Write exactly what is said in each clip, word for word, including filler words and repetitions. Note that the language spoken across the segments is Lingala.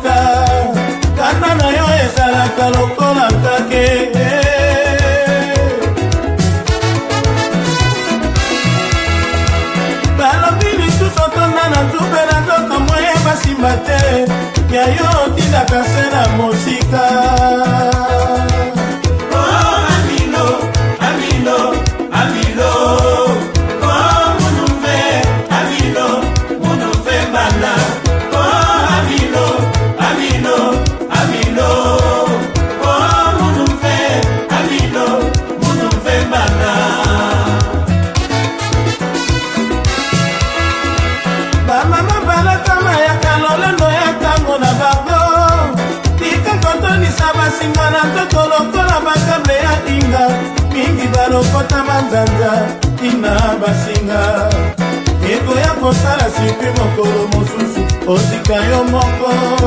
mboka kanda na yo ezalaka lokola kake balobi lisusu otonda na nzube na nzoto moye basimba te ya yo otindaka se na mosika basinga na nzoto lokola bakambe ya inga mingi balokota manzanza tina basinga ekoya kosala sipi mokolo mosusu osika yo moko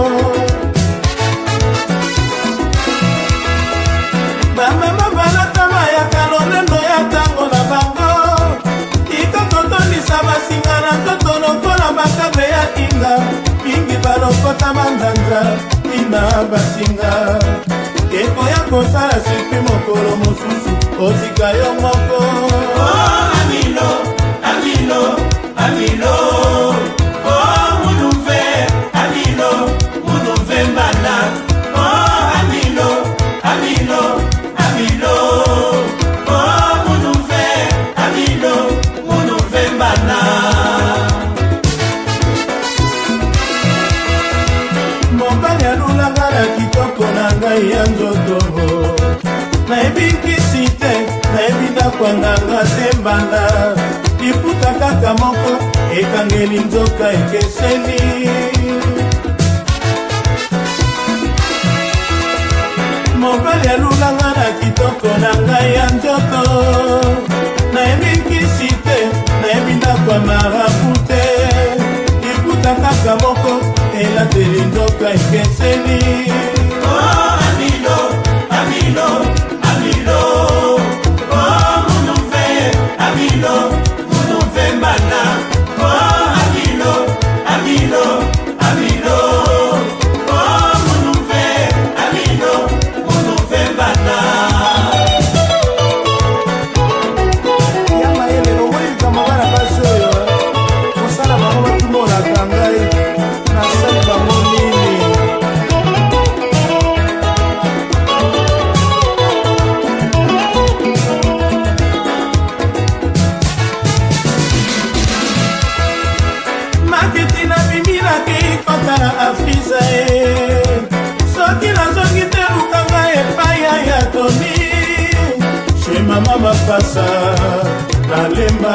bamama balatama ya kalolendo ya ntango na bango ikakotondisa basinga na nzoto lokola bakambe ya inga mingi balokota manzanza tina basinga ekoya kosala sipi mokolo mosusu osika yo moko amilo amilo amilo oh munuve amilo munuve mbana oh amilo amilo amilo oh munuve amilo munuve mbana mobali alulanga na kitoko na ngai ya nzoto nayebinkisi te nayebi ndakwanganga te mbanda liputa kaka moko ekangeli nzoka ekeseni mobali alulanga na kitoko na ngai ya nzoto nayebinkisi te nayebi ndakwa marabu te liputa kaka moko elateli nzoka ekeseni oh amilo amilo amilo oh munuve amilo munuve mbana oh amilo amilo amilo oh munuve amilo munuve mbana yama yele owei kama bana basoyo musala bango batumola kangai nasali bango nini na Afriza e soki nazongi te lukanga epaya ya Toni chez mama bapasa nalemba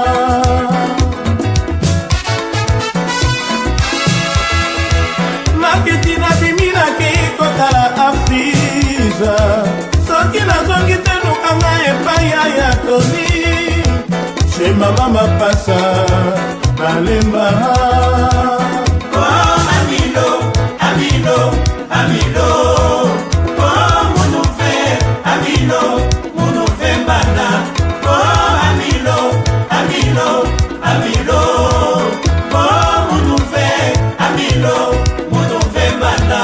maketi na bimi nakei kotala Afriza soki nazongi te lukanga epaya ya Toni chez mama bapasa nalemba amilo, amilo, oh munuve, amilo, munuve mbana, oh amilo, amilo, amilo, oh munuve, amilo, munuve mbana.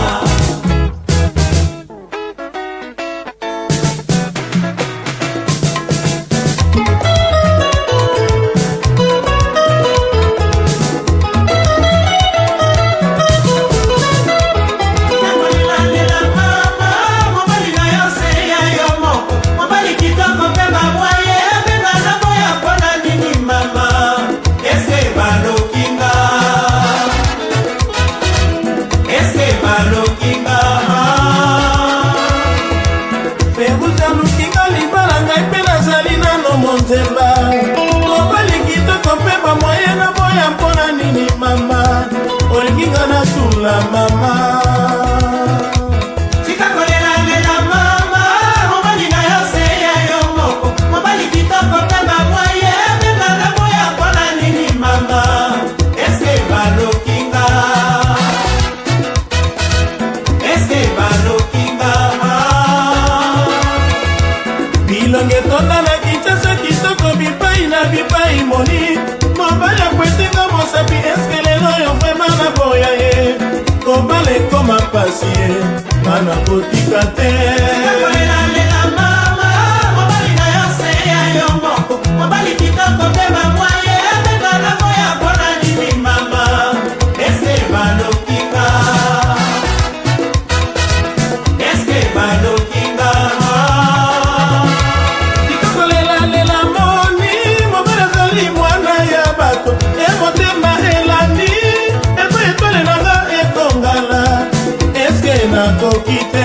Mobali kitoko pe ba moye na boya mpona nini mama olinga na tula mama tika kolela ngela mama mobali na yo se ya yo moko mobali kitoko pe ba moye na boya mpona nini mama eske balokinga eske balokinga bilonge totala bipai moni mobali akwetinga mosapi eske lelo yo vrema na boya ye mobali ekoma pasi ye nga nakotika te. Kolela mama mobali na yo se ya yo moko mobali kitoko mpe bamwaye atekalako ya mpona nini mama eske balokinga eske balokinga tikokolelalela moni mobali azali mwana ya bato emotema elandi eko etwale nanga ekongala eske nakoki te.